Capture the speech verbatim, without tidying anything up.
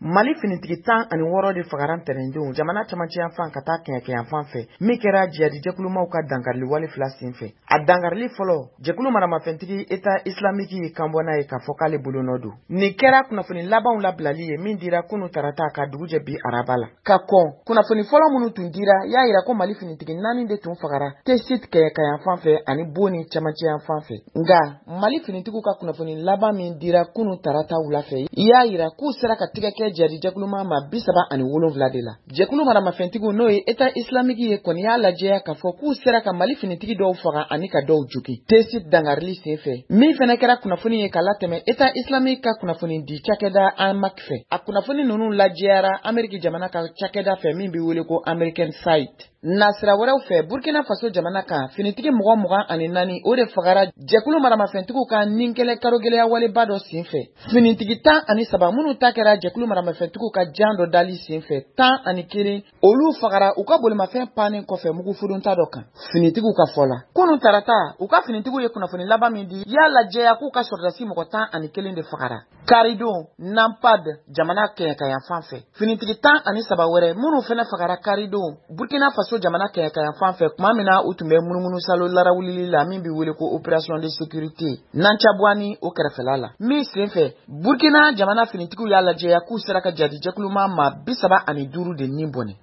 Mali finitigi tan ani wɔɔrɔ de fagaran tɛnɛndenw jamana camancɛ yanfan ka taa kɛɲɛ kɛɲɛfan fɛ min kɛra jihadi jɛkulumaw ka dankarili wale fila sen fɛ. A dankarili fɔlɔ jɛkulu maramafɛntigi Eta Islamiki ye kanbɔ n'a ye k'a fɔ k'ale bolonɔ don. Nin kɛra kunnafoni labanw labilali ye min dira kunu tarata ka dugujɛ bi araba la. Ka kɔn kunnafoni fɔlɔ minnu tun dira y'a yira ko Mali finitigi naani de tun fagara Tesit kɛɲɛ kɛɲɛfan fɛ ani Boni camancɛ yanfan fɛ. Nga Mali finitigiw ka kunnafoni laban min dira kunu tarata wula fɛ y'a yira k'u sera ka tigɛ kɛ jihadi jɛkuluma ma bi saba ani wolonwula de la. Jɛkulu maramafɛntigiw n'o ye Eta Islamiki ye kɔni y'a lajɛya k'a fɔ k'u sera ka Mali finitigi dɔw faga ani ka dɔw jugi. Tesit dangarili sen fɛ min fɛnɛ kɛra kunnafoni ye ka latɛmɛ Eta Islamiki ka kunnafoni di cakɛda AMAC fɛ. A kunnafoni ninnu lajɛyara Ameriki jamana ka cakɛda fɛ min bɛ wele ko American Site. Nasira wɛrɛw fɛ Burkina Faso jamana kan finitigi mɔgɔ mugan ani naani o de fagara jɛkulu maramafɛntigiw ka ninkɛlɛ karogɛlɛya waleba dɔ sen fɛ. Finitigi tan ani saba minnu ta kɛra jɛkulu maramafɛntigiw ka jan dɔ dali sen fɛ tan ani kelen olu fagara u ka bolimafɛn pannen kɔfɛ mugufurunta dɔ kan. Finitigiw ka fɔ la kunun tarata u ka finitigiw ye kunnafoni laban min di y'a lajɛya k'u ka sɔrɔdasi mɔgɔ tan ani kelen de fagara. Karidon Nampad jamana kɛɲɛkayanfan fɛ finitigi tan ani saba wɛrɛ minnu fɛnɛ fagara Karidon Burkina Faso jamana kɛɲɛkayanfan fɛ tuma min na u tun bɛ munumunu salo larawulili la min bɛ wele ko opération de sécurité Nancabwani o kɛrɛfɛla la min sen fɛ Burkina jamana finitigiw y'a lajɛya k'u sera ka jihadi jɛkuluma ma bi saba ani duuru de nin bɔnɛ.